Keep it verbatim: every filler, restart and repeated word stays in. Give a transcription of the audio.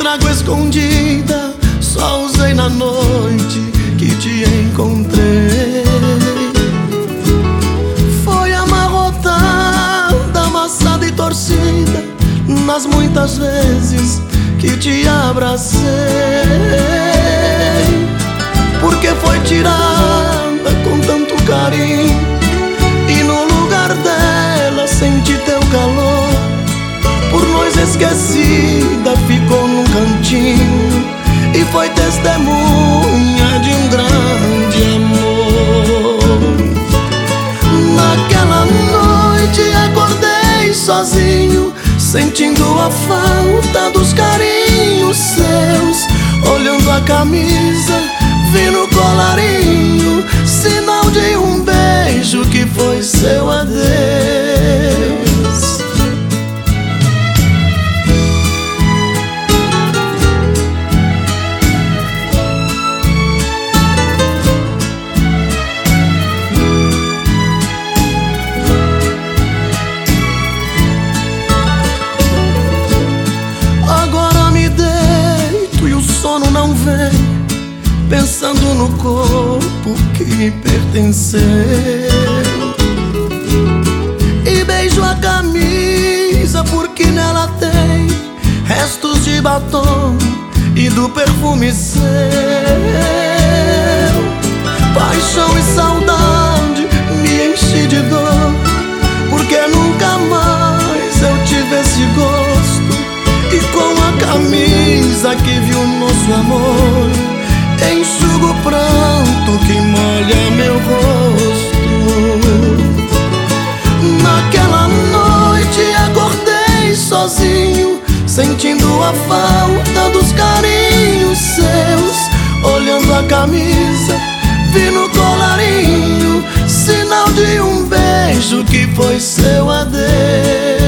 trago escondida, só usei na noite que te encontrei. Foi amarrotada, amassada e torcida nas muitas vezes que te abracei, porque foi tirada com tanto carinho e no lugar dela senti teu calor. Por nós esquecida ficou num cantinho e foi testemunha de um grande amor. Naquela noite acordei sozinho, sentindo a falta dos carinhos seus. Olhando a camisa, vi no colarinho sinal de um beijo que foi seu adeus. Não vem, pensando no corpo que me pertenceu, e beijo a camisa porque nela tem restos de batom e do perfume seu. Paixão e saudade me enche de dor, porque nunca mais eu tive esse gosto. E com a camisa que viu nosso amor, enxugo o pranto que molha meu rosto. Naquela noite acordei sozinho, sentindo a falta dos carinhos seus. Olhando a camisa, vi no colarinho sinal de um beijo que foi seu adeus.